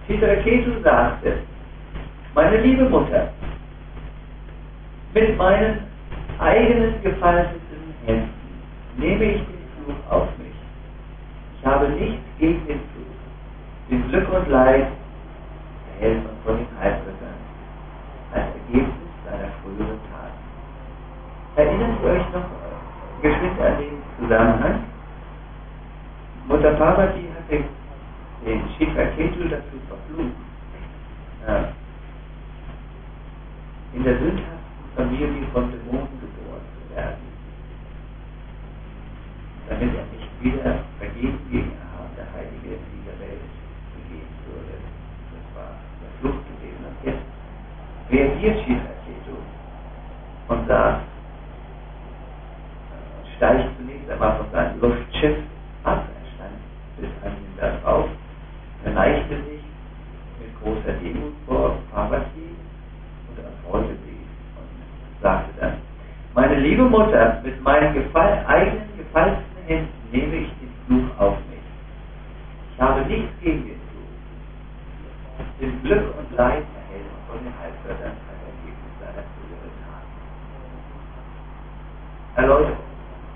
Chitraketu sagte, meine liebe Mutter, mit meinen eigenen gefalteten Händen nehme ich den Fluch auf mich. Ich habe nichts gegen den Fluch. Bin Glück und Leid erhält man von den Heilgöttern als Ergebnis seiner früheren Taten. Erinnert ihr euch noch geschwind an den Zusammenhang? Mutter Parvati hatte den Chitraketu dazu verflucht, in der sündhaften Familie von Dämonen geboren zu werden, damit er nicht wieder Vergehen gegen erhabene Heilige in dieser Welt begehen würde. Das war der Flucht gewesen. Und jetzt reagiert Chitraketu und sagt, steigt zunächst einmal von seinem Luftschiff ab, er stand bis an den Berg auf, verneigte sich mit großer Demut vor Parvati und erfreute sie und sagte dann, meine liebe Mutter, mit meinen eigenen gefalteten Händen nehme ich den Fluch auf mich. Ich habe nichts gegen den Fluch. Bin Glück und Leid erhält von den Heilgöttern als Ergebnis seiner früheren Taten. Erläuterung.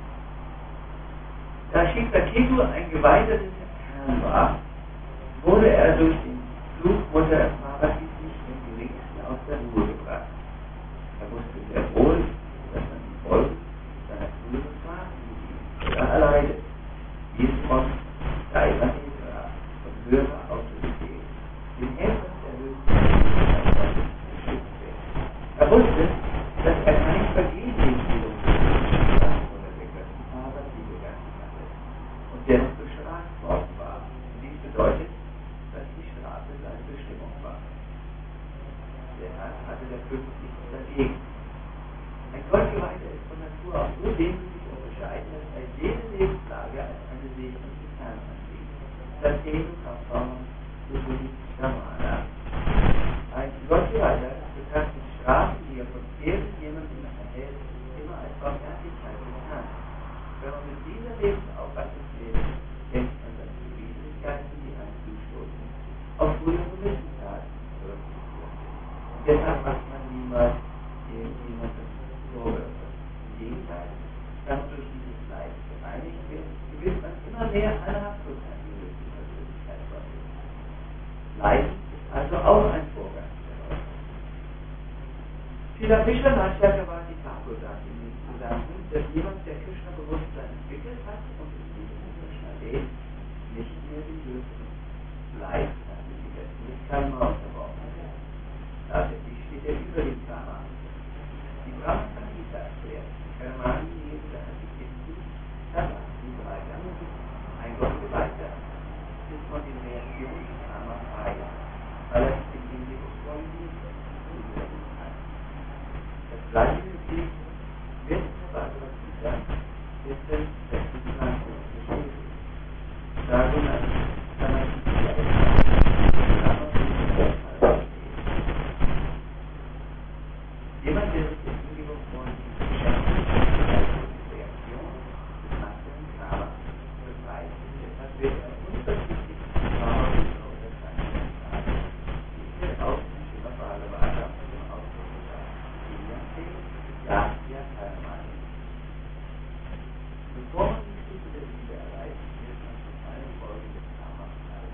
Da Chitraketu ein Geweihter des Herrn war, wurde er durch den Fluch Mutter Parvatis nicht im geringsten aus der Ruhe gebracht. Er wusste sehr wohl, dass man die Folgen seiner früheren Taten erleidet, wie es von Daivanedra, von höherer Autorität, den Helfern der höchsten Autorität geschickt wird. Er wusste, dass er kein Vergehen gegen die oder der Göttin Parvati begangen hatte und der noch bestraft worden war. Dies bedeutet, dass die Strafe seine Bestimmung war. Der Herr hatte der König nichts dagegen. Ein Gottgeweihter ist von Natur aus so demütig und bescheiden, dass er jede Lebenslage als eine Segnung des Herrn ansieht. Das Enu Kapam Subuni Shamana. Ein Gottgeweihter betrachtet Strafen, die er von irgendjemandem erhält, immer als Barmherzigkeit des Herrn. Wenn man mit dieser Lebensauffassung lebt, denkt man an die Widrigkeiten, die einem zustoßen, auf frühere Missetaten zurückzuführen. Und deshalb macht man niemals irgendjemandem Vorwürfe. Im Gegenteil, da man durch dieses Leid gereinigt wird, gewinnt man immer mehr eine Haftung an die höchste Persönlichkeit Gottes. Leiden ist also auch ein Vorgang der Leute. Srila Vishwanath Chakravarti Thakur sagt in diesem Zusammenhang, dass jemand, der Krishna-Bewusstsein entwickelt hat und in diesem Krishna lebt, nicht mehr die höchsten Leid an die Gesetzen des Karma unterworfen wird. Tatsächlich steht er über dem Karma. Die Brahma Samhita erklärt, Karmani Yesa Adhikintu Karma, die drei Gange, ein Gottgeweihter, ist von den Reaktionen des Karma frei, weil er sich dem hingebungsvollen Dienst zuwenden kann. Das gleiche Prinzip wird in der Bhagavad Gita mit dem 26. beschrieben. Darum kann man sich jemand, der sich dem hingebungsvollen Dienst beschäftigt, ist die Reaktion des materiellen Karma befreit. Deshalb wird er unverzichtlich Karma oder seine Frage. Dies wird auch in Srimad Bhagavatam zum Ausdruck gebracht. Ja, Karmani. Bevor man die Stufe der Liebe erreicht, wird man von allen Folgen des Karmas frei.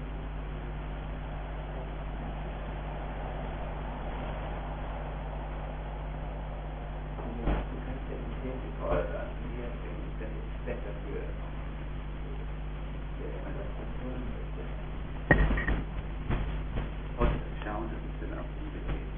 Du kannst ja nicht den Call sagen, hier ist das besser für wenn man das hören möchte. Und schauen, dass es dann auch Liebe geht,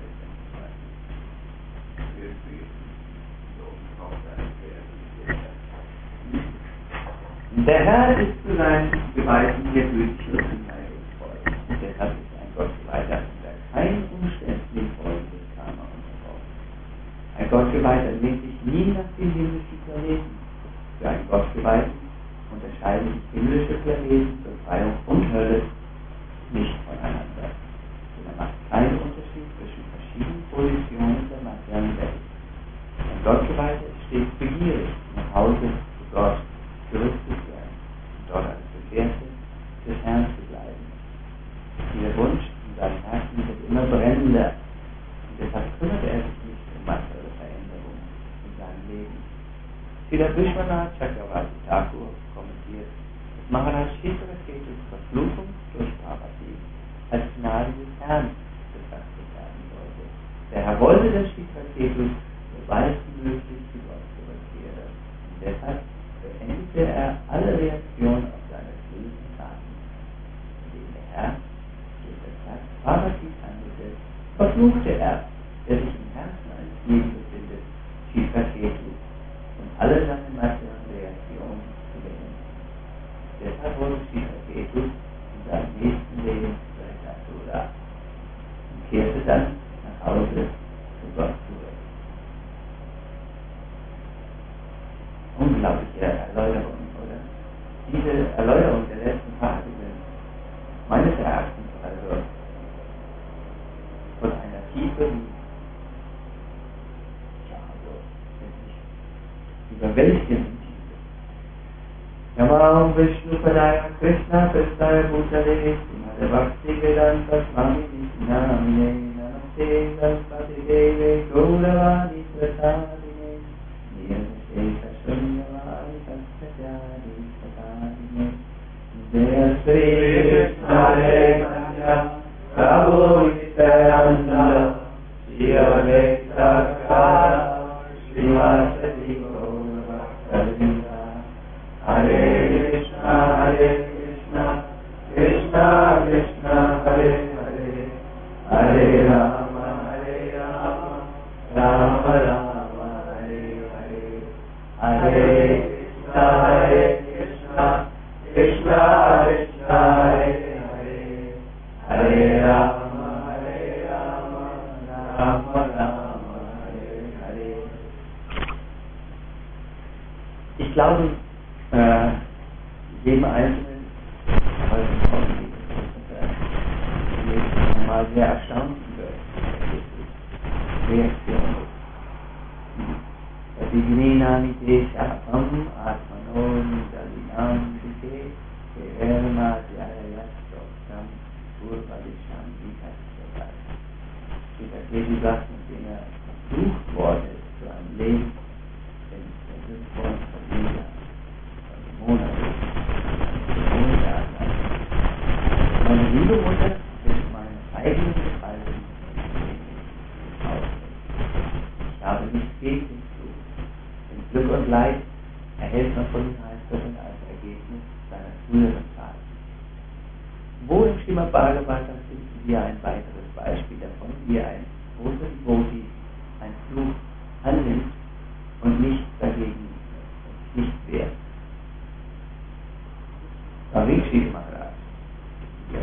der Herr ist zu seinen Geweihten hier gütig und anteilungsvoll. Und deshalb ist ein Gottgeweihter unter keinen Umständen den Folgen des Karma unterworfen. Ein Gottgeweihter lehnt sich nie nach den himmlischen Planeten. Für einen Gottgeweihten unterscheiden sich himmlische Planeten, Befreiung und Hölle nicht voneinander. Denn er macht keinen Unterschied zwischen verschiedenen Positionen der materiellen Welt. Ein Gottgeweihter ist stets begierig, nach Hause zu Gott zurückzukehren und dort als Gefährte des Herrn zu bleiben. Dieser Wunsch in seinem Herzen wird immer brennender. Und deshalb kümmert er sich nicht um materielle Veränderungen in seinem Leben. Srila Vishwanath Chakravarti Thakur kommentiert, dass Maharaj Chitraketus Verfluchung durch Parvati als Gnade des Herrn betrachtet werden sollte. Der Herr wollte, dass Chitraketus so bald wie möglich zu Gott zurückkehre. Und deshalb beendete er alle Reaktionen auf seine bösen Taten. Indem der Herr durch das Herz Parvatis handelte, verfluchte er, der sich im Herzen eines jeden befindet, Chitraketus, und alle seine materiellen Reaktionen zu beenden. Deshalb wurde Chitraketus in seinem nächsten Leben zu Asura und kehrte dann nach Hause zu Gott zurück. Unglaubliche Erläuterung, oder? Diese Erläuterung der letzten Tage sind meines Erachtens also von einer Tiefe, überwältigend Tiefe. Namah Vishnu Padaya Krishna Prestaya Bhutale Srimade Bhakti Vedanta Swami Namine Namaste Saraswati Deve Gauravani Prasadine Niyamashesha Shunyavani Satyajari Satyajine Jaya Sri Krishna Hare Prabhu Nityananda Shri Advaita Gadadhara Srimati Hare Krishna, Krishna Krishna, Hare Hare, Hare Rama, Rama Rama, Hare Hare, Hare Krishna, Krishna Krishna, Hare Hare, Hare Rama, Rama Rama, Hare Hare. Ich glaube, jedem Einzelnen mal sehr erstaunt über Reaktion. Vignenani Deshapam Atmanon Dalinam Dike Verma Jayastokam Urvadisham Vikastakam. Jesus sagt, nachdem er verflucht worden ist zu einem Leben, denn das ist von Familie. Meine liebe Mutter ist meine eigene Gestaltung. Ich habe nichts gegen den Flug. Denn Glück und Leid erhält man von den Heilsgöttern als Ergebnis seiner früheren Taten. Wo im Srimad Bhagavatam finden wir ein weiteres Beispiel davon, wie ein großer Devotee ein Fluch annimmt und nicht dagegen nicht wehrt. Parikshit Maharaj. Ja.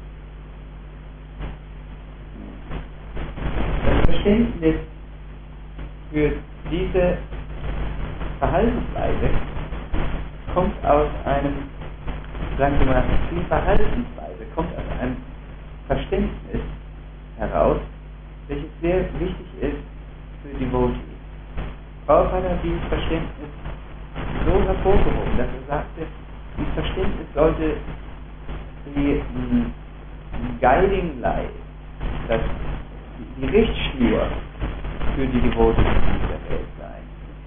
Das Verständnis für diese Verhaltensweise kommt aus einem, sagen wir mal, die Verhaltensweise kommt aus einem Verständnis heraus, welches sehr wichtig ist für Devotees. Prabhupada hat dieses Verständnis so hervorgehoben, dass er sagte, dieses Verständnis sollte die Guiding Light, die Richtschnur für die Devotees in dieser Welt sein.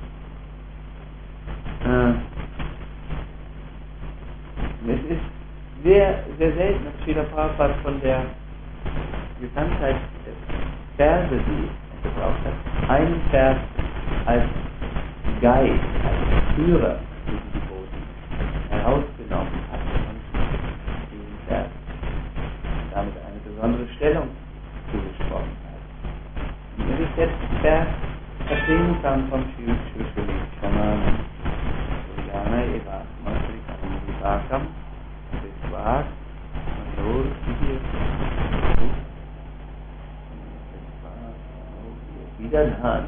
Es ist sehr, sehr selten, dass Srila Prabhupada von der Gesamtheit der Verse, die er gebraucht hat, einen Vers als Guide, als Führer für die Devotees herausgenommen hat und diesen Vers damit eine besondere Stellung zugesprochen hat. Und das ist jetzt der Verstehungsam vom Shri Shaman Suryana Eva Masrikam Vivakam Vishwak Manor Sihir Vidadhan.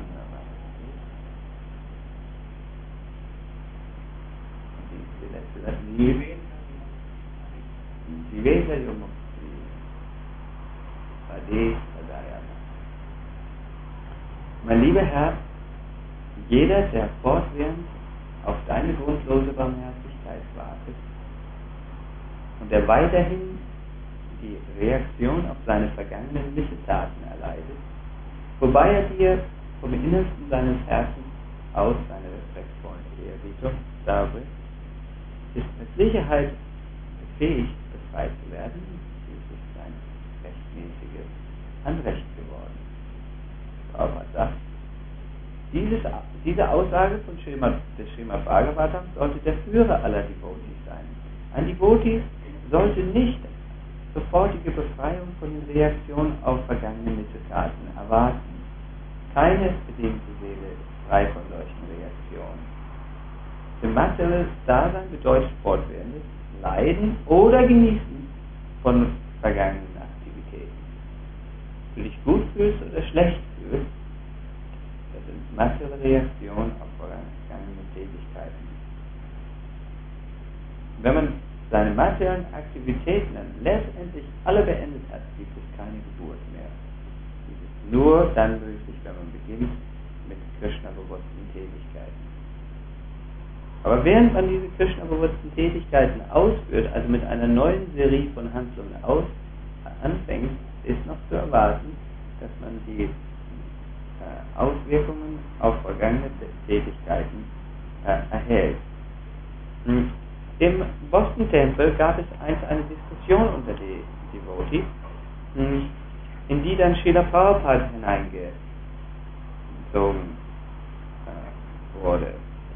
Mein lieber Herr, jeder, der fortwährend auf deine grundlose Barmherzigkeit wartet und der weiterhin die Reaktion auf seine vergangenen Missetaten erleidet, wobei er dir vom Innersten seines Herzens aus seine respektvollen Ehrerbietung darbringt, ist mit Sicherheit befähigt, befreit zu werden. Dies ist sein rechtmäßiges Anrecht geworden. Prabhupada sagt, diese Aussage des Srimad Bhagavatam sollte der Führer aller Devotees sein. Ein Devotee sollte nicht sofortige Befreiung von den Reaktionen auf vergangene Missetaten erwarten. Keine bedingte Seele ist frei von solchen Reaktionen. Denn materielles Dasein bedeutet fortwährendes Leiden oder Genießen von vergangenen Aktivitäten. Wenn du dich gut fühlst oder schlecht fühlst, das sind materielle Reaktionen auf vergangene Tätigkeiten. Wenn man seine materiellen Aktivitäten dann letztendlich alle beendet hat, gibt es keine Geburt mehr. Dies ist nur dann möglich, wenn man beginnt mit Krishna-bewussten Tätigkeiten. Aber während man diese Krishna-bewussten Tätigkeiten ausführt, also mit einer neuen Serie von Handlungen anfängt, ist noch zu erwarten, dass man die Auswirkungen auf vergangene Tätigkeiten erhält. Im Boston-Tempel gab es einst eine Diskussion unter die Devotees, in die dann Srila Prabhupada hineingezogen wurde.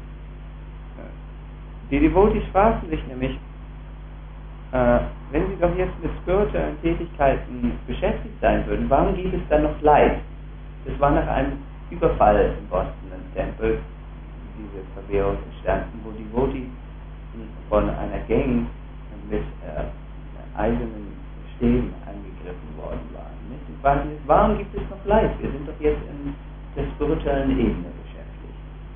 Die Devotees fragten sich nämlich, wenn sie doch jetzt mit spirituellen Tätigkeiten beschäftigt sein würden, warum gibt es dann noch Leid? Das war nach einem Überfall im Boston-Tempel, diese Verwirrung entstanden, wo Devotees von einer Gang mit eisernen Stäben angegriffen worden waren. Nicht? Und fragen sich, warum gibt es noch Leid? Wir sind doch jetzt in der spirituellen Ebene beschäftigt.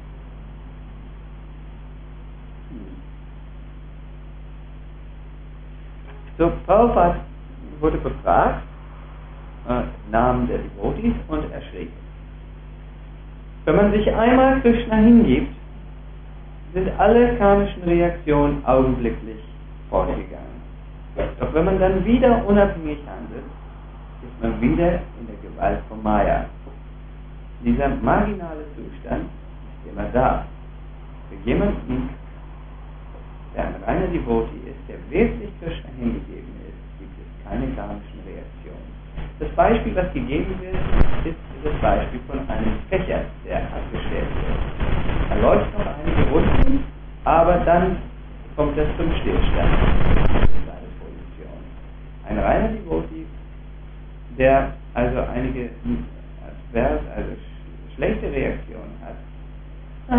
So, Prabhupada wurde befragt, im Namen der Devotees, und er schrieb: Wenn man sich einmal Krishna hingibt, sind alle karmischen Reaktionen augenblicklich fortgegangen. Doch wenn man dann wieder unabhängig handelt, ist man wieder in der Gewalt von Maya. Dieser marginale Zustand ist immer da. Für jemanden, der ein reiner Devotee ist, der wirklich Krishna hingegeben ist, gibt es keine karmischen Reaktionen. Das Beispiel, was gegeben wird, ist das Beispiel von einem Fächer, der abgestellt wird. Er läuft noch einige Runden, aber dann kommt es zum Stillstand. Das ist seine Position. Ein reiner Devotee, der also einige schlechte Reaktionen hat,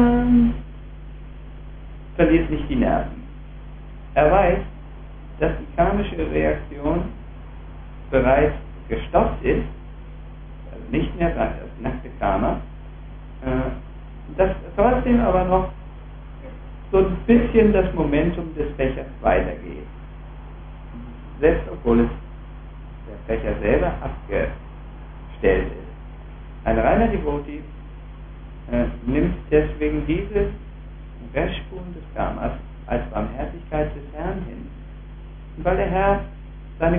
verliert nicht die Nerven. Er weiß, dass die karmische Reaktion bereits gestoppt ist, also nicht mehr das nackte Karma, dass trotzdem aber noch so ein bisschen das Momentum des Fächers weitergeht. Selbst obwohl es der Fächer selber abgestellt ist. Ein reiner Devotee nimmt deswegen diese Restspuren des Karmas als Barmherzigkeit des Herrn hin. Und weil der Herr seine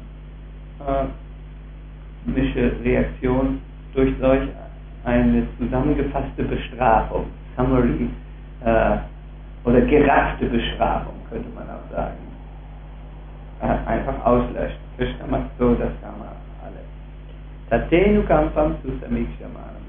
karmische Reaktion durch solch eine zusammengefasste Bestrafung, summary, oder geraffte Bestrafung, könnte man auch sagen, einfach auslöscht. Krishna macht so das Karma alle. Tatenu kampam susamikshamanam.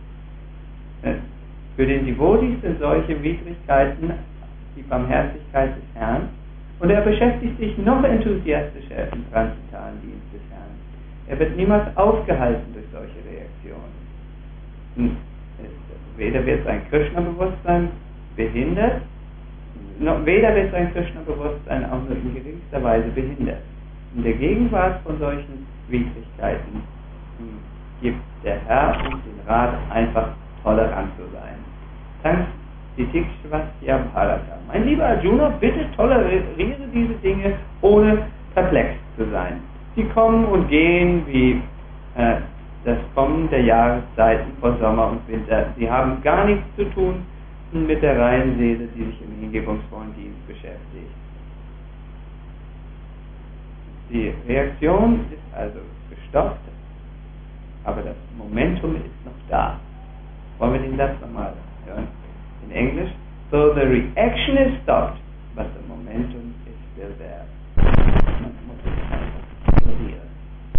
Für den Devotees sind solche Widrigkeiten die Barmherzigkeit des Herrn, und er beschäftigt sich noch enthusiastischer im transzendentalen Dienst des Herrn. Er wird niemals aufgehalten durch solche Reaktionen. Weder wird sein Krishna-Bewusstsein behindert, weder wird sein Krishna-Bewusstsein auch nur in geringster Weise behindert. In der Gegenwart von solchen Widrigkeiten gibt der Herr uns den Rat, einfach tolerant zu sein. Tank Titikshvastya Bharata. Mein lieber Arjuna, bitte toleriere diese Dinge, ohne perplex zu sein. Sie kommen und gehen wie das Kommen der Jahreszeiten von Sommer und Winter. Sie haben gar nichts zu tun mit der reinen Seele, die sich im hingebungsvollen Dienst beschäftigt. Die Reaktion ist also gestoppt, aber das Momentum ist noch da. Wollen wir den Satz nochmal hören? In Englisch. So the reaction is stopped, but the momentum is still there. Man muss es einfach ignorieren.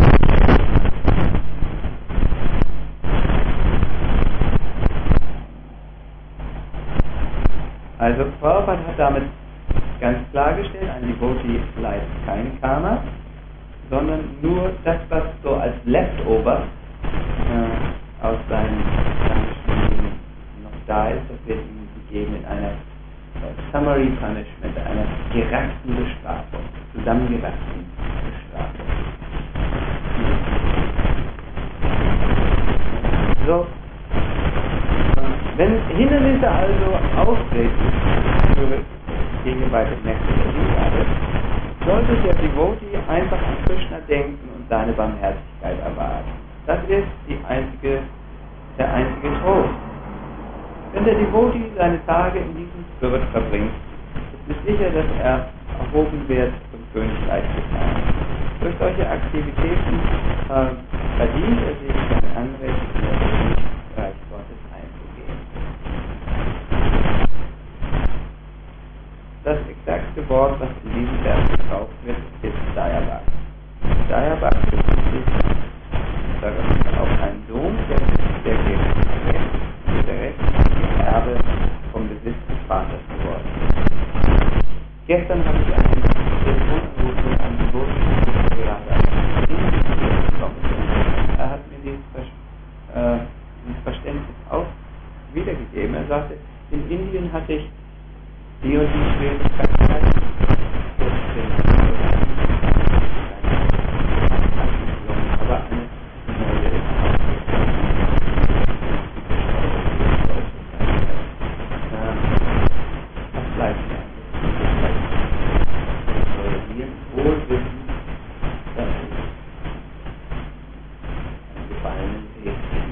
Also Prabhupada hat damit ganz klargestellt, ein Devotee leidet kein Karma, sondern nur das, was so als Leftover aus seinem Leben noch da ist, das wird ihm gegeben in einer Summary Punishment, einer gerafften Bestrafung, zusammengerafften Bestrafung. So, wenn Hindernisse also auftreten für gegenüber dem Nektar der Hingabe, sollte der Devotee einfach an Krishna denken und seine Barmherzigkeit erwarten. Das ist der einzige Trost. Wenn der Devotee seine Tage in diesem Spirit verbringt, ist es sicher, dass er erhoben wird zum Königreich des Herrn. Durch solche Aktivitäten verdient er sich sein Anrecht, in das Königreich Gottes einzugehen. Das exakte Wort, was in diesem Vers gebraucht wird, ist Dayabak. Dayabak bezieht sich auf einen Sohn, der gerecht Erbe vom Besitz des Vaters geworden ist. Gestern habe ich einen Telefonanruf mit einem Geburtsberater bekommen. Er hat mir dieses Verständnis auch wiedergegeben. Er sagte, in Indien hatte ich die und die Schwierigkeiten, aber eine neue das bleibt ja. Wir wohl wissen, dass es einen gefallenen Weg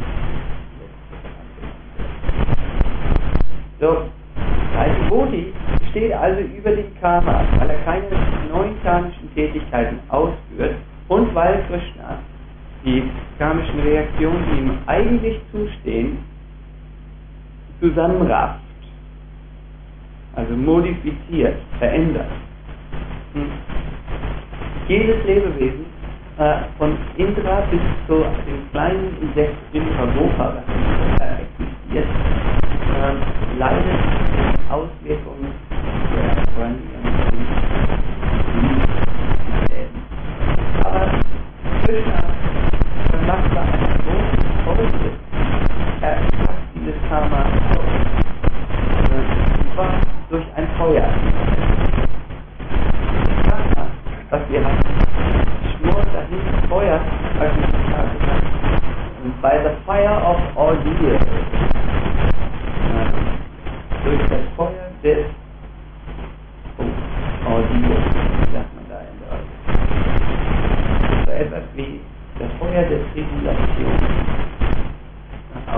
ist. So, ein Devotee steht also über dem Karma, weil er keine neuen karmischen Tätigkeiten ausführt und weil Krishna die karmischen Reaktionen, die ihm eigentlich zustehen, zusammenrafft, also modifiziert, verändert. Jedes Lebewesen, von Indra bis zu dem kleinen Insekt Indra-Gopa, das existiert, leidet Auswirkungen der Branding. Aber Krishna macht da einen großen Folge. Er packt dieses Karma aus. Und zwar durch ein Feuer. Was wir haben, schmort dahin Feuer, als ich gesagt habe. Und by the fire of ordeal. Durch das Feuer des Ordeal, sagt man da in der so etwas wie das Feuer der Tribulation. Auch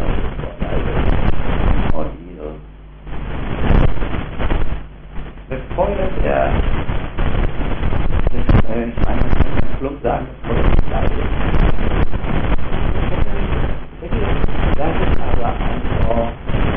also Ordeal. Das Feuer der ich meine, man kann plump sagen, das Feuer des Leides. Das ist aber ein Ort.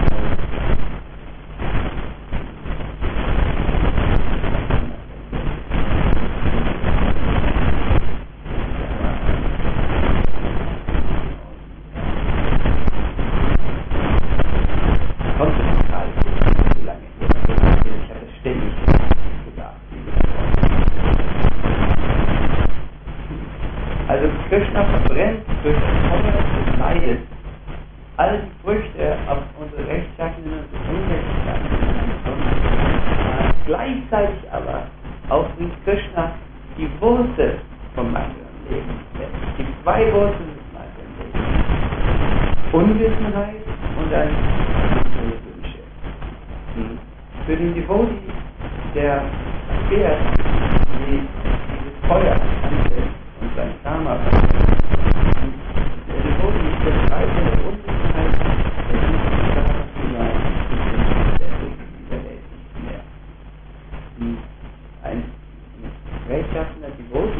Krishna verbrennt durch das Feuer des Leides all die Früchte auf unsere Rechtschaffenen und Unrechtschaffenen. Gleichzeitig aber auch bringt Krishna die Wurzel vom materiellen Leben. Es gibt zwei Wurzeln des materiellen Lebens. Unwissenheit und dann materielle Wünsche. Für den Devotee, der erfährt, wie dieses Feuer anfällt und sein Karma verfällt. Der Devotee ist der Preis der Unwissenheit, der nicht Karma hinein und der Welt nicht mehr. Ein rechtschaffener Devotee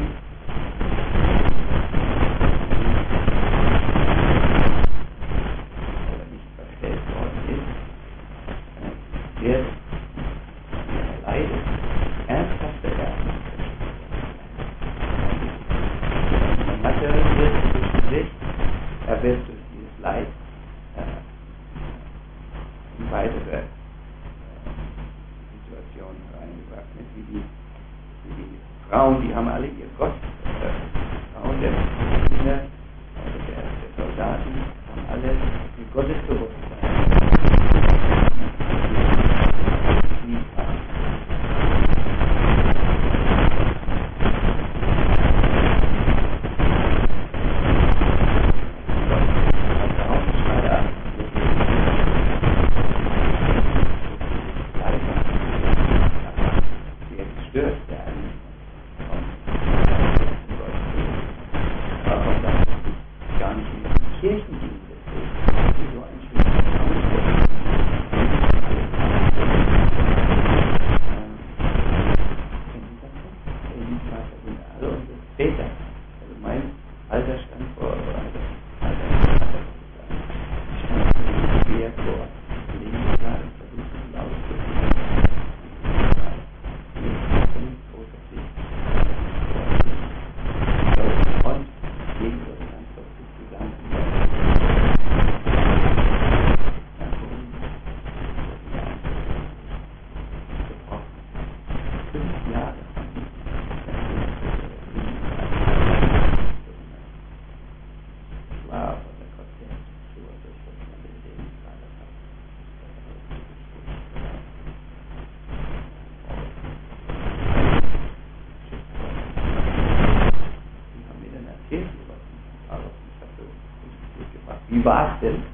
Wie war es denn?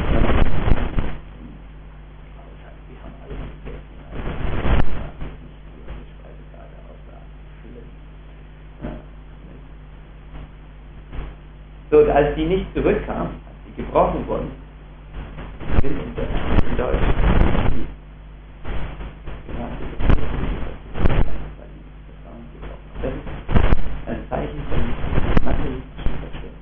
So, und als die nicht zurückkam, als die gebrochen wurden, sind in Deutsch das ist ein Zeichen von materialistischen Verständnis.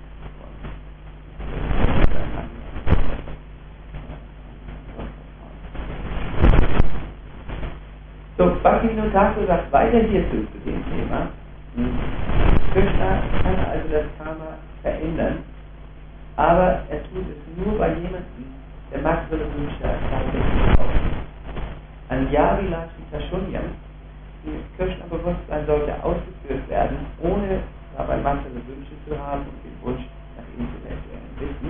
So, Bhaktivinoda Thakur sagt weiter hierzu zu dem Thema. Krishna kann also das Karma verändern, aber er tut es nur bei jemandem, der materielle Wünsche tatsächlich aufnimmt. An Yavilachita Shunyam, dieses Krishna-Bewusstsein sollte ausgeführt werden, ohne dabei materielle Wünsche zu haben und den Wunsch nach intellektuellem Wissen.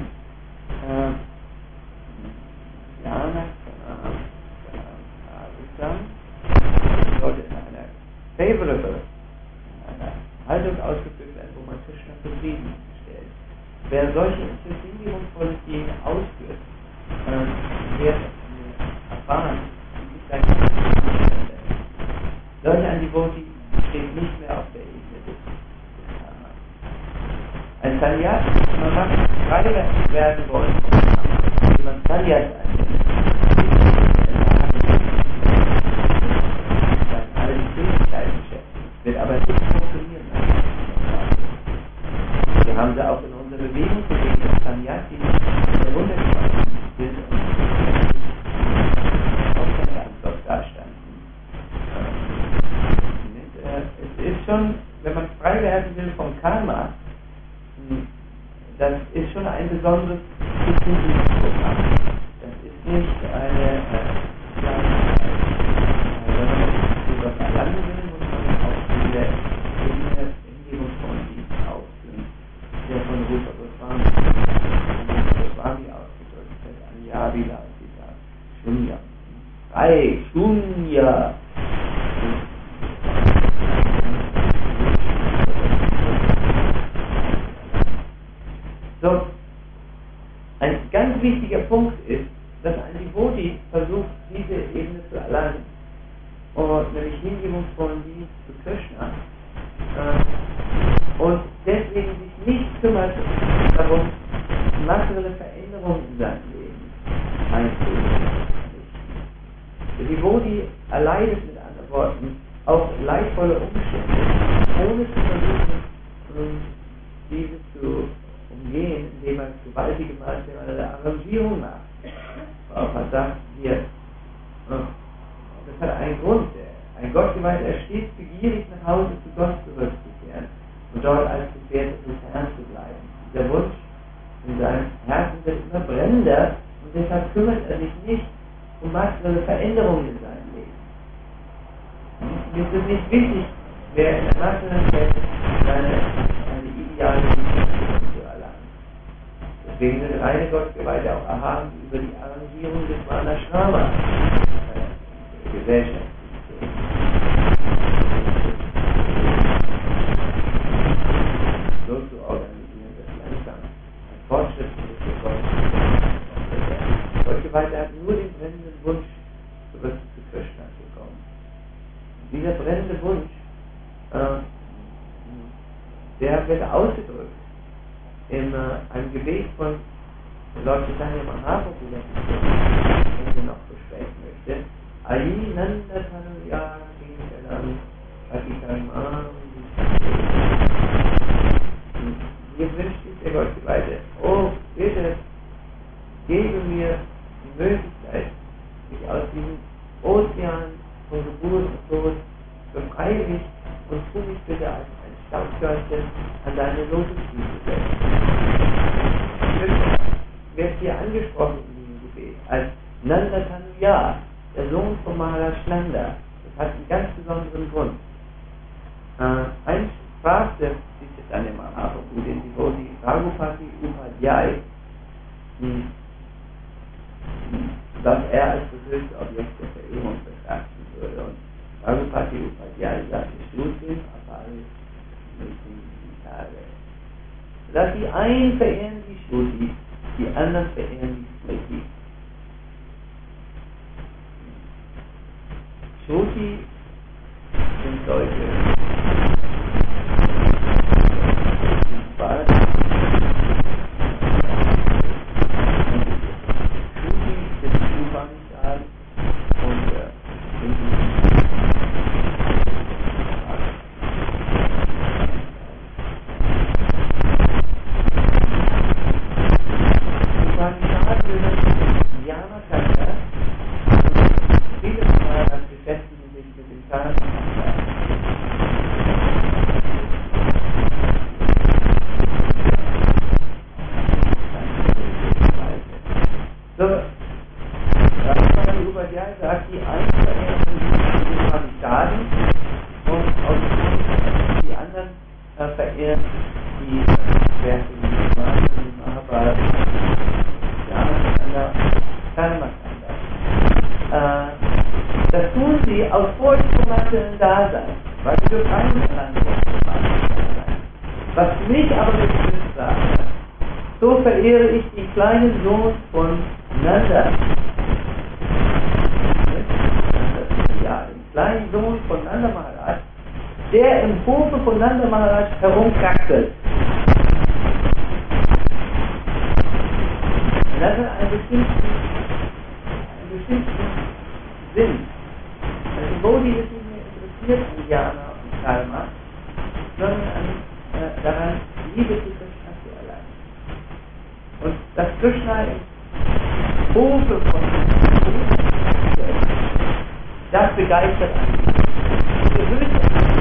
Sollte in einer favorable, in einer Haltung ausgeführt werden, wo man Krishna zufriedenstellt. Wer solche befriedigungsvolle Dinge ausführt, wird erfahren, wie sich sein Leben verändert. Solche Antibody stehen nicht mehr auf der Ebene des Karma. Ein Sannyasi, man mag frei werden wollen, wie man Sannyasi einsetzt. Wird aber nicht funktionieren. Wir haben sie auch in unserer Bewegung gesehen, dass Sannyasi der Wundergewalt sind und auch keine Antwort dastanden. Es ist schon, wenn man frei werden will vom Karma, das ist schon ein besonderes Programm. Das ist nicht eine wenn man etwas erlangen will, der Hingebung von Dienst ausführen, der von Rupa Goswami ausgedrückt wird, an Yavilachita Shunya. Frei, Shunya! So, ein ganz wichtiger Punkt ist, dass ein Devotee versucht, diese Ebene zu erlangen. Und nämlich hingebungsvollen Dienst zu Krishna und deswegen sich nicht kümmert darum, materielle Veränderungen in seinem Leben einzuführen. Der Devotee erleidet mit anderen Worten auch leidvolle Umstände, ohne zu versuchen, diese zu umgehen, indem er gewaltige materielle Arrangierung macht. Auch man sagt hier, das hat einen Grund. Ein Gottgeweihter, er steht begierig nach Hause zu Gott zurückzukehren und dort als Gefährte des Herrn zu bleiben. Dieser Wunsch in seinem Herzen wird immer brennender und deshalb kümmert er sich nicht um materielle Veränderungen in seinem Leben. Mir ist es nicht wichtig, wer in der materiellen Welt seine ideale Situation zu erlangen. Das Deswegen sind reine Gottgeweihte auch erhaben über die Arrangierung des Varnashrama Gesellschaft. So zu organisieren, dass langsam ein Fortschritt ist. Gottgeweihte hat nur den brennenden Wunsch, zurück zu Krishna zu kommen. Und dieser brennende Wunsch, der wird ausgedrückt in einem Gebet von Lord Chaitanya Mahaprabhu, das ich noch besprechen möchte. Ayi Nanda Tanuya Kingalam Atikarmam. Hier wünscht sich der Gottgeweihte, oh bitte, gebe mir die Möglichkeit, mich aus diesem Ozean von Geburt und Tod befreie und tu mich bitte als ein Staubkörnchen an deine Lotusfüße setzen. Wird hier angesprochen in diesem Gebet als Nanda Tanuya, der Sohn von Maharaj Nanda. Das hat einen ganz besonderen Grund. Einst fragte Chaitanya Mahaprabhu den Devotee Raghupati Upadhyay, was er als das höchste Objekt der Verehrung betrachten würde. Und Raghupati Upadhyay sagte, Shrutim Apari Tage. Dass die einen verehren die Shruti, die anderen verehren die Smriti. Shruti sind solche kleinen Sohn von Nanda. Ja, den kleinen Sohn von Nanda Maharaj, der im Hofe von Nanda Maharaj herumkraxelt. Das hat einen bestimmten Sinn. Der Devotee ist nicht mehr interessiert an Jnana und Karma, sondern daran, Liebe zu Krishna zu erlangen. Und dass Krishna im Hofe von das begeistert einen. Der höchste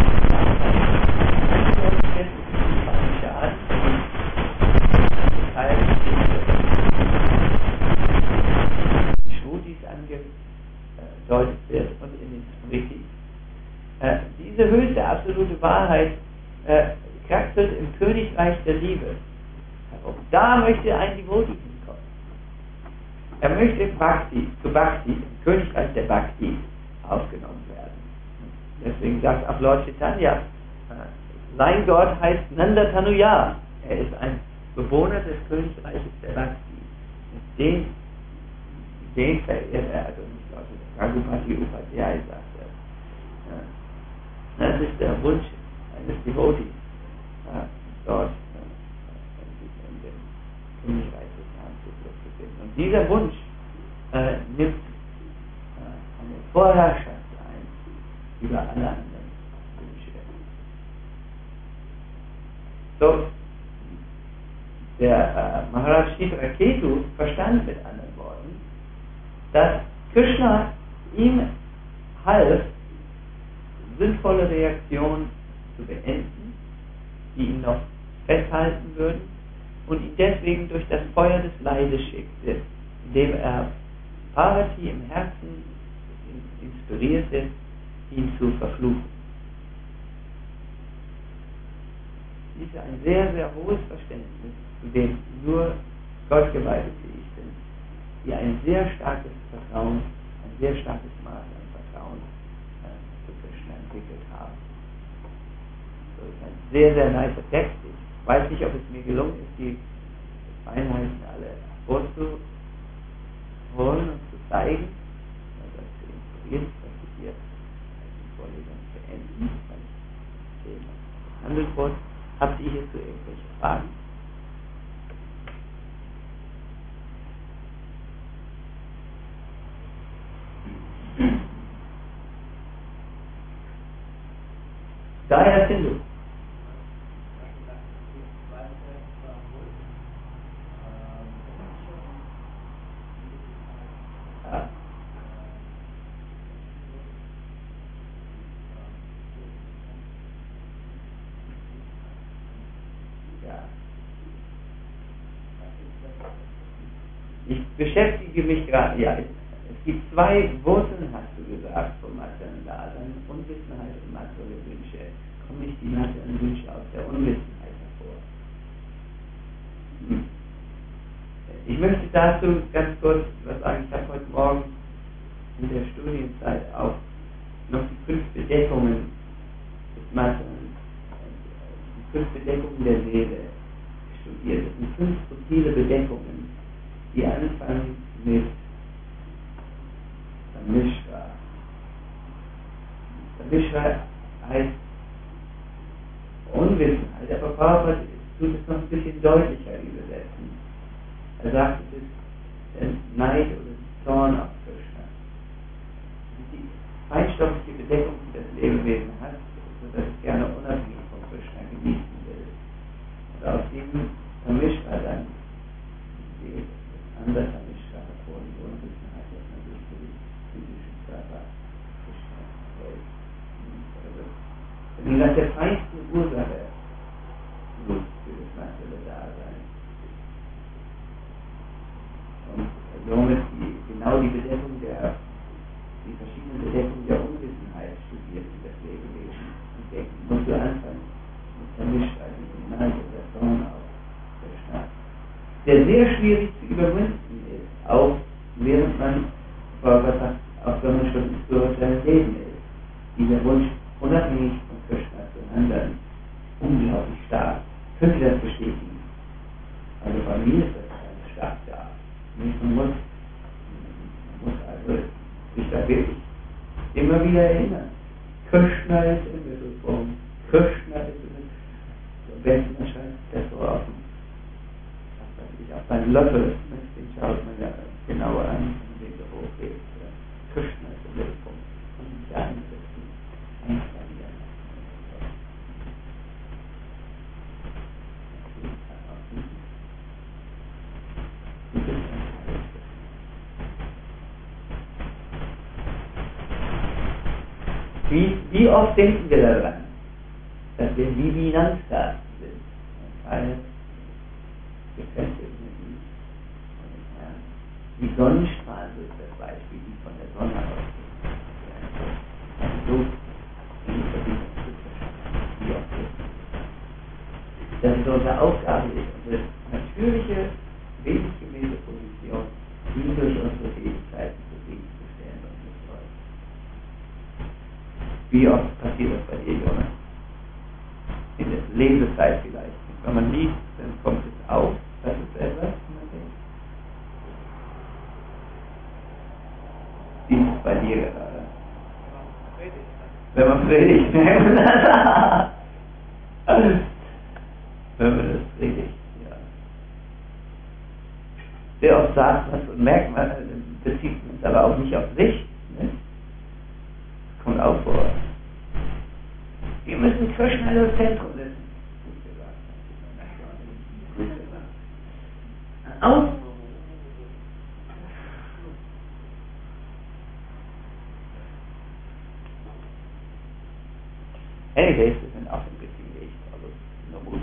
Shrutis angedeutet wird und in den Smriti. Diese höchste absolute Wahrheit kraxelt im Königreich der Liebe. Und da möchte ein Devotee hinkommen. Er möchte zu Bhakti, im Königreich der Bhakti, aufgenommen werden. Deswegen sagt auch Lord Chaitanya, sein Gott heißt Nanda Tanuya. Er ist ein Bewohner des Königreiches der Bhakti. Den verehrt er, also nicht Lord Raghupati Upadhyay sagt er. Das ist der Wunsch eines Devotees, dort in dem Königreich des Herrn zu finden. Und dieser Wunsch nimmt eine Vorherrschaft ein über alle anderen Wünsche. So, der Maharaj Chitraketu verstand mit anderen Worten, dass Krishna ihm half, sinnvolle Reaktionen zu beenden, die ihn noch festhalten würden und ihn deswegen durch das Feuer des Leides schickte, indem er Parvati im Herzen inspirierte, ihn zu verfluchen. Dies ist ein sehr, sehr hohes Verständnis, zu dem nur Gottgeweihte fähig sind, die ein sehr starkes Vertrauen, ein sehr starkes Maß an Vertrauen zu Krishna entwickelt haben. Das ist ein sehr, sehr nicer Text. Ich weiß nicht, ob es mir gelungen ist, die Feinheiten alle vorzuholen und zu zeigen, also zu inspirieren, dass wir hier die Vorlesung beenden, weil das Thema behandelt wurde. Habt ihr hierzu irgendwelche Fragen? Daher sind du. Ich beschäftige mich gerade, ja, es gibt zwei Wurzeln, hast du gesagt, vom materiellen Dasein, Unwissenheit und materielle Wünsche. Kommen nicht die materiellen Wünsche aus der Unwissenheit hervor? Ich möchte dazu ganz kurz was sagen. Ich habe heute Morgen in der Studienzeit auch noch die 5 Bedeckungen des Materiellen, die 5 Bedeckungen der Seele studiert. Das sind 5 subtile Bedeckungen, die anfangen mit Samishra. Samishra heißt Unwissenheit, aber Prabhupada tut es noch ein bisschen deutlicher übersetzen. Er sagt, es ist der Neid oder der Zorn auf Krishna. Die feinstoffliche Bedeckung, die das Lebewesen hat, sodass es gerne unabhängig von Krishna genießen will. Und aus diesem Samishra dann geht anders Samishra hervor, die Unwissenheit, dass man sich für die physischen Körper Krishna hält. Wenn du nach der feinsten Ursache suchst für das materielle Dasein und somit genau die Bedeckung die verschiedenen Bedeckungen der Unwissenheit studierst in das Lebewesen und denken, musst du anfangen mit Samishra, diesem Neid oder Zorn auf Krishna, der sehr schwierig zu überwinden ist, auch während man auch wenn man schon im spirituellen Leben ist. Dieser Wunsch, unabhängig von Krishna zu handeln, unglaublich stark. Könnt ihr das bestätigen? Also bei mir ist das ganz stark da. Man muss also sich da wirklich immer wieder erinnern. Krishna ist im Mittelpunkt. Krishna ist im Mittelpunkt. Am besten erscheint das so auf seinen Löffel, den schaut man ja genauer an, wenn man so hochhebt. Krishna ist im Mittelpunkt. Und nicht der Einsetzen. Wie oft denken wir daran, dass wir wie Vinanska sind? Keine gefestigt mit ihm. Die Sonnenstrahlen ist das Beispiel, die von der Sonne ausgehen. So in Verbindung zu Krishna. Wie oft dass es unsere Aufgabe ist, unsere natürliche, wesensgemäße Position, die durch unsere Fähigkeiten zufriedenzustellen und zu freuen. Wie oft passiert das bei dir, Jonas? In der Lesezeit vielleicht. Wenn man liest, dann kommt es auf, das ist etwas, man denkt. Wie ist es bei dir gerade? Wenn man predigt. Wenn man das predigt, ja. Sehr oft sagt man und merkt man, bezieht man es aber auch nicht auf sich. Ne? Das kommt auch vor. Wir müssen Krishna in das Zentrum setzen. Aus. Anyways, wir sind auf dem richtigen Weg, also nur gut.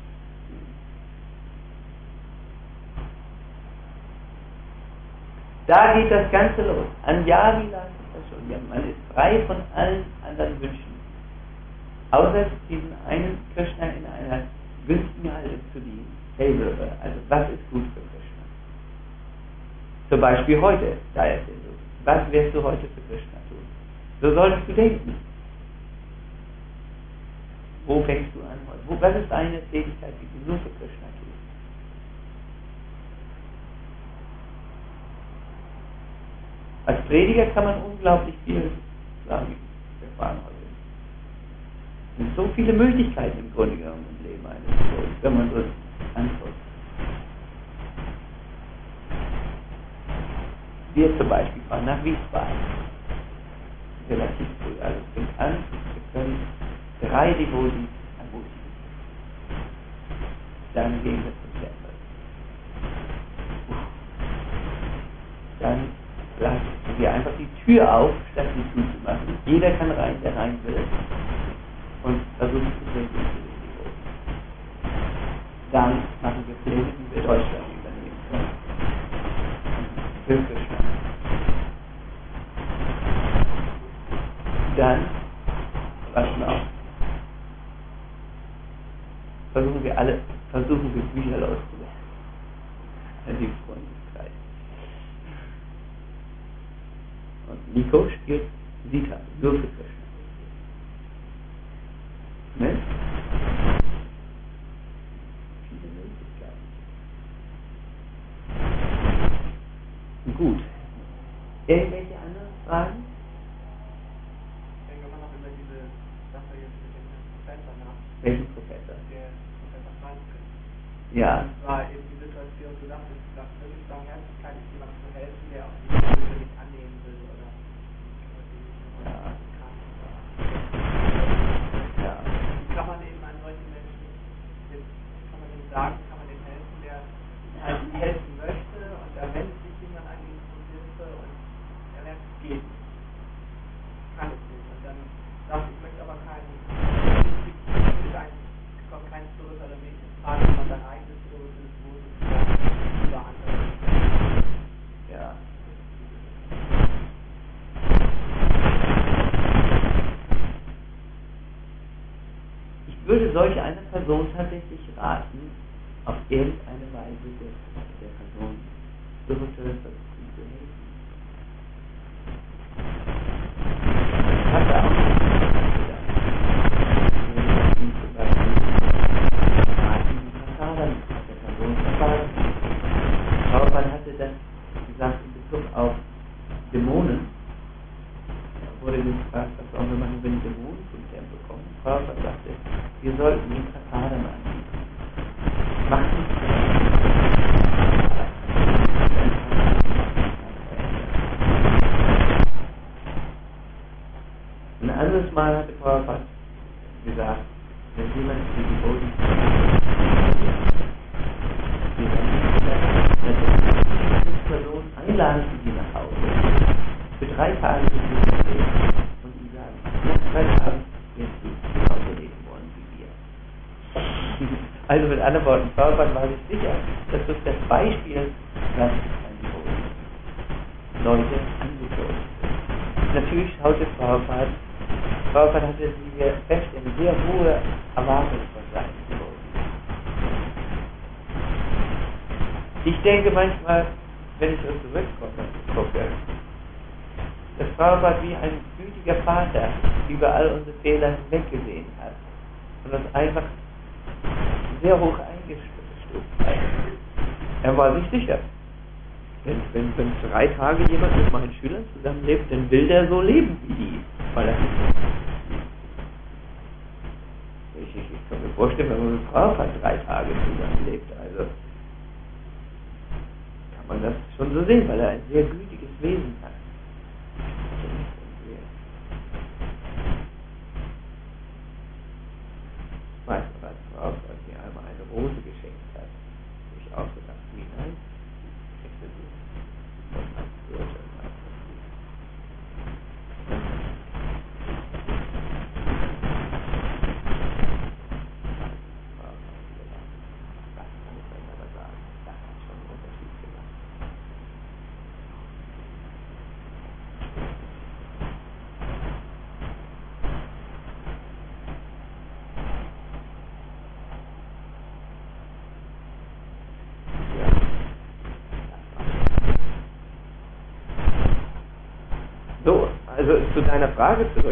Da geht das Ganze los. Anjali las ist das schon. Ja, man ist frei von allen anderen Wünschen. Außer diesen einen Krishna in einer wüssten halt zu dienen, favorable, also was ist gut für Krishna. Zum Beispiel heute, da ist es so. Was wirst du heute für Krishna tun? So solltest du denken. Wo fängst du an heute? Was ist deine Tätigkeit, die du nur für Krishna tust? Als Prediger kann man unglaublich viel sagen. Wir fragen heute. Es sind so viele Möglichkeiten im Grunde genommen im Leben eines Devotees, wenn man so anguckt. Wir zum Beispiel fahren nach Wiesbaden. Relativ früh. Also es fängt an, wir können 3 Devotees ermutigen. Dann gehen wir zum Tempel. Dann lassen wir einfach die Tür auf, statt sie zuzumachen. Jeder kann rein, der rein will. Und versuchen zu sehen, wie die Devotees. Dann machen wir Pläne, wie wir Deutschland übernehmen können. Für Krishna. Dann, was noch? Versuchen wir Bücher loszuwerden. Die Freundlichkeit. Und Nico spielt Sita, nur für Krishna. Ne? Viele Möglichkeiten. Gut. Irgendwelche anderen Fragen? Denken wir noch über diese Sache jetzt mit dem Professor nach. Welchen Professor? Der Professor Franzke. Ja. Das war eben die Situation, du dachtest, dass wirklich Barmherzigkeit ist, jemandem zu helfen, der auch die Hilfe nicht annehmen will oder Ja. kann. Ja. Wie kann man eben an solchen Menschen, kann man dem sagen, kann man dem helfen, der halt helfen möchte und da wendet sich jemand an ihn um Hilfe und er merkt, es geht nicht. Ich kann es nicht. Und dann sagt, ich möchte aber keinen, kommt kein zurück oder nicht in Frage, wenn man sein eigenes Bedürfnis wohl über andere. Ja. Ich würde solch einer Person tatsächlich raten, auf irgendeine Weise der Person spirituell versuchen zu helfen. Ich hatte auch gedacht, ihm zum Beispiel raten, die Fassaden der Person verfahren. Prabhupada hatte das gesagt in Bezug auf Dämonen. Da wurde gefragt, was sollen wir machen, wenn Dämonen zum Tempel kommen. Prabhupada sagte, wir sollten ihnen Fassaden anbieten. Macht nicht ein anderes Mal hatte Prabhupada gesagt, wenn jemand die Devotees Person einladen zu dir nach Hause, für 3 Tage mit dir reden und ihm sagen, nach 3 Tagen wirst du genauso leben wollen wie wir. Also mit anderen Worten, Prabhupada war sich sicher, dass das das Beispiel was ein Devot Leute angezogen. Natürlich schaute Prabhupada hatte sie fest eine sehr hohe Erwartung von seinen Devotees. Ich denke manchmal, wenn ich so zurückgucke, dass Prabhupada wie ein gütiger Vater über all unsere Fehler hinweggesehen hat und uns einfach sehr hoch eingestuft hat. Er war sich sicher, wenn 3 Tage jemand mit meinen Schülern zusammenlebt, dann will der so leben wie die. Weil ich kann mir vorstellen, wenn man mit Prabhupada 3 Tage zusammenlebt, also kann man das schon so sehen, weil er ein sehr gütiges Wesen hat. Ich weiß noch, als Prabhupada mir einmal eine Rose geschenkt hat, habe ich auch gedacht, wie nein, ich hätte sie von meinem Bruder. also zu deiner Frage zurück.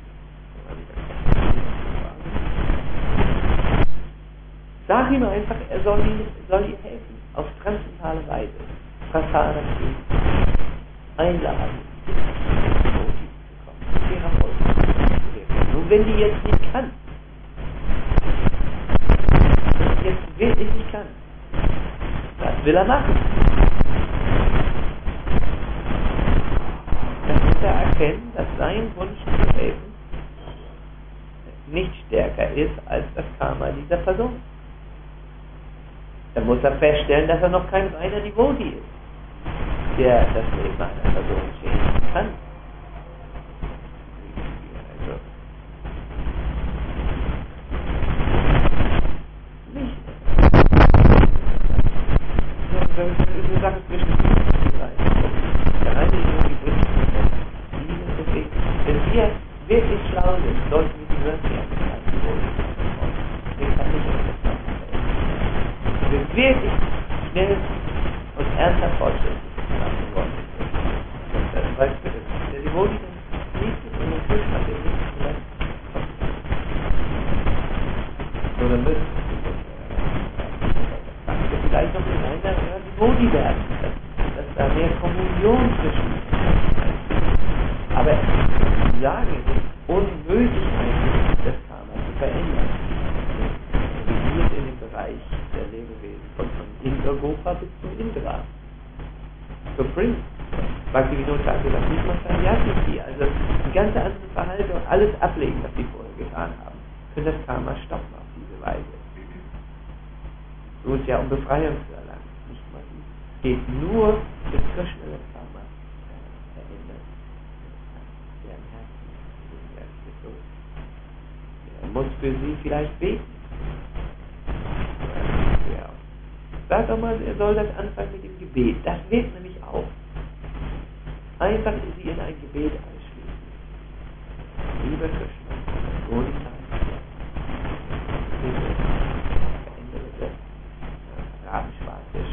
Sag ihm einfach, er soll ihr helfen, auf transzendentale Weise. Prasada geben, einladen, und wenn die jetzt nicht kann, jetzt wirklich nicht kann, was will er machen? Dann muss er erkennen, dass sein Wunsch zu helfen nicht stärker ist als das Karma dieser Person. Dann muss er feststellen, dass er noch kein reiner Devotee ist, der das Leben einer Person changen kann. Das ist eine Sache zwischen der eine Yogi bringt deswegen, wenn wir wirklich schlau sind, sollten wir die Wörter den kann nicht wenn wir wirklich schnell und ernsthaft fortschrittlich machen wollen, dann weißt du, der Devotee liegt es und natürlich hat er nicht vielleicht oder müssen vielleicht noch in einer Devotee werden, dass da mehr Kommunion zwischen uns. Aber ich sage, es ist unmöglich eigentlich, das Karma zu verändern. Wir sind in dem Bereich der Lebewesen von Indra-Gopa bis zum Indra. Supreme. Bhakti-Vinod sagt, das muss man sagen, ja, also die ganze andere Verhalten und alles ablegen, was sie vorher getan haben, können das Karma stoppen auf diese Weise. So ist ja um Befreiung zu erlangen, nicht mal die. Es geht nur das Krishna das Karma verändert. Deren Herzen. Er muss für sie vielleicht beten. Ja. Sag doch mal, er soll das anfangen mit dem Gebet. Das wird nämlich auch. Einfach sie in ein Gebet einschließen. Lieber Krishna, rabenschwarze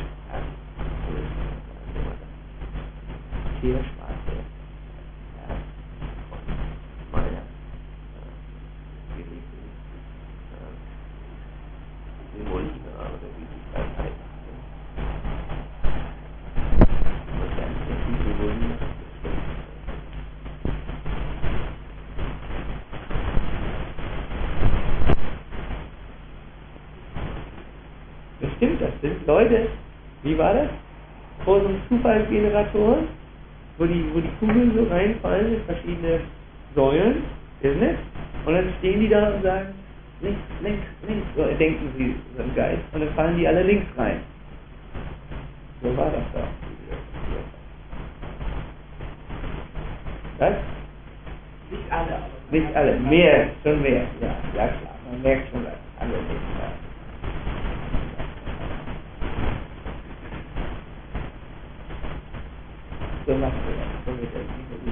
Tierschwarze Herz von meiner geliebten Simulina oder wie die das heißt. Und dann die Simulina Stimmt, das sind Leute, wie war das? Vor so einem Zufallsgenerator, wo die Kugeln so reinfallen in verschiedene Säulen, isn't it? Und dann stehen die da und sagen, links, links, links, so denken sie so im Geist, und dann fallen die alle links rein. So war das doch. Was? Nicht alle, aber. Nicht alle, mehr, schon mehr, ja klar, man merkt schon, dass alle nicht da. So macht er das, so wird er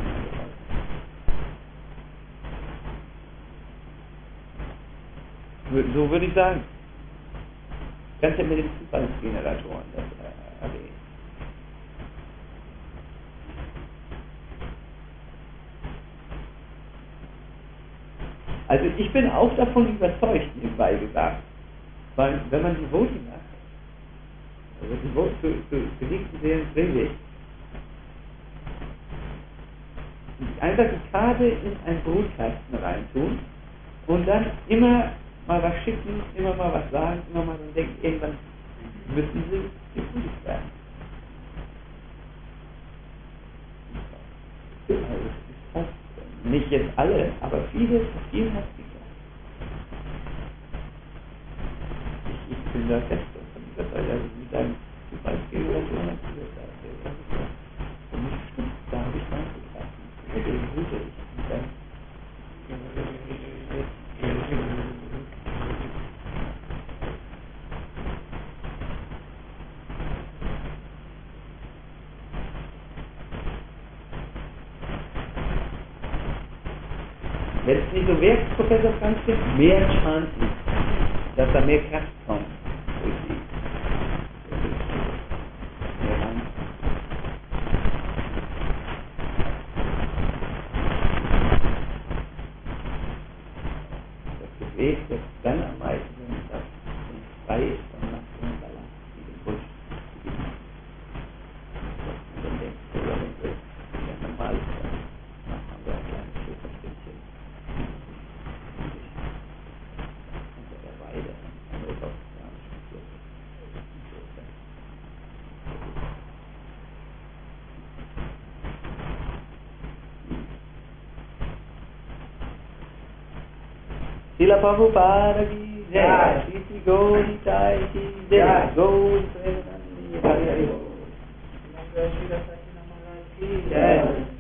nicht. So würde ich sagen. Kannst du mit den Zufallsgeneratoren das erwähnen. Also ich bin auch davon überzeugt, nebenbei gesagt, weil wenn man die Voting macht, also die Voting für nächsten Serien predigt, einfach die Karte in einen Brutkasten reintun und dann immer mal was schicken, immer mal was sagen, immer mal dann denken, irgendwann müssen sie geprüft werden. Also es ist fast, nicht jetzt alle, aber viele hat es geklappt. Ich bin da fest davon überzeugt, also mit einem Zufallsgeneration hat sie das und nicht stimmt, da habe ich reingebracht. Mit dem Hüte ich und dann wenn es nicht so wäre, Professor Franzke, mehr Chancen, dass da mehr Kraft kommt durch die. Srila Prabhupada ki jai, Sri Gauri Nitai ki jai, Gauri Premanandi Hari Hari Bol. Srila Sakyamala ki jai.